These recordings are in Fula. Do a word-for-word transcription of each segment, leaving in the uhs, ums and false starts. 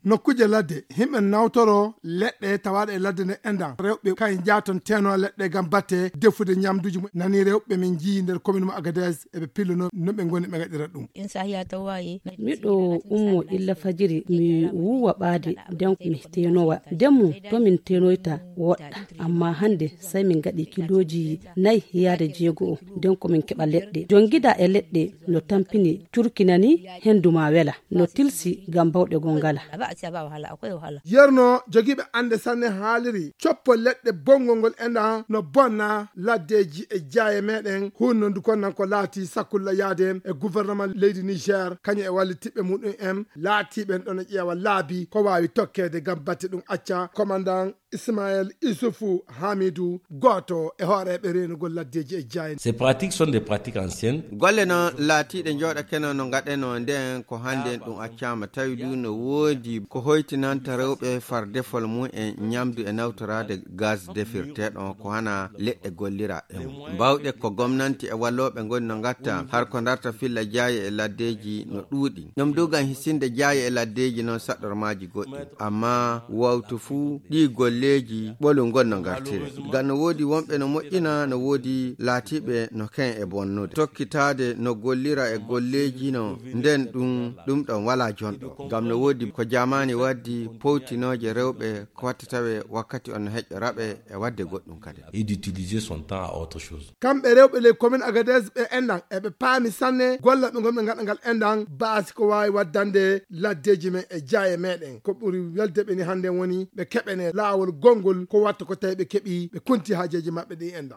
nokkuje ladde himɓe nawtoro leɗɗe tawaɗe e ladde nde endan rewɓe kay jaton teno leɗɗe gam batte defude ñamduji mum nani rewɓe min jii nder commune mo Agadez eɓe pilluno no ɓe goni ɓe gaɗira ɗum. miɗo ummo illa fajiri mi wuwa ɓaade den mi tenowa denmu to min tenoyta woɗɗa amma hande sai min gaɗi kiloji nayi yaade jeego o den ko min keɓa leɗɗe jongida e leɗɗe no tampini curkinani henduma wela no tilsi gam bawɗe gongala yerno jogiɓe ande sanne haaliri coppo leɗɗe bongol ngol endan no bonna laddeji e jaaye meɗen hunno ndu konnan ko laati sakkulla yaade e gouvernement leydi Niger kañum e wallitiɓe muɗum en laatiɓen ɗon e ƴeewa laabi ko wawi tokkede gam batte ɗum acca commandant Ismaël Issoufou Hamidou goto e hooreɓe renugol laddeji e jaaye. Ces pratiques sont des pratiques anciennes. Golle no laatiɗe jooɗa keno no gaɗeno nden ko hande ɗum accama tawi du no woodi ko hoytinanta rewɓe far defol mum e ñamdu e nawtorade gaz defirteɗo ko hana leɗɗe gollira e mum mbawɗe ko gomnanti e walloɓe goni no gatta har ko darta filla jaaye e laddeji no ɗuuɗi ɗum dugan hisinde jaaye e laddeji noon saɗɗormaji goɗɗi amma wawtu fuu ɗi golleji ɓolu gonno gartire ngam no woodi wonɓe no moƴƴina no woodi laatiɓe no ken e bonnude tokkitade no gollira e golleji no nden ɗum ɗum ɗon wala jonɗo ngam no woodi ko jamani waddi powtinoje rewɓe ko watta tawe wakkati on no heƴƴo raɓe e wadde goɗɗum kadi et d'utiliser son temps à autre chose. kamɓe rewɓe le commune Agadez ɓe endan eɓe paami sanne golla ɓe gonɓe gaɗa ngal endan baasi ko wawi waddande laddeji men e jaaye meɗen ko ɓuri welde ɓe ni hande woni ɓe keɓene laawol gongol ko watta ko tawi ɓe keeɓi ɓe kunti haajeji maɓɓe ɗi endan.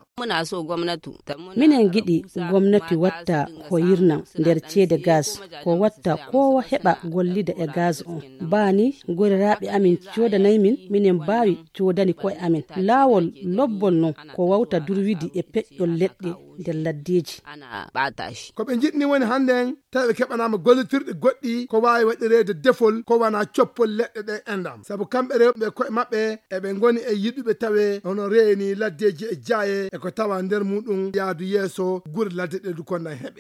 minen giɗi gomnati watta ko yirna nder ceede gaz ko watta kowa heɓa gollida e gaz on bani goriraɓe amin codanayi min minen mbawi codani koye amin laawol lobbol non ko wawta durwidi e peƴƴol leɗɗe nder laddeji ko ɓe jiɗni woni handen tawi ɓe keɓanama gollitirɗe goɗɗi ko wawi waɗirede defol ko wana coppol leɗɗe ɗe endam saabu kamɓe rewɓe koye maɓɓe eɓe goni e yiɗuɓe tawe hono reeni laddeji e jaaye eko tawa nder muɗum yaadu yeeso guure ladde ɗe du konnan heɓe.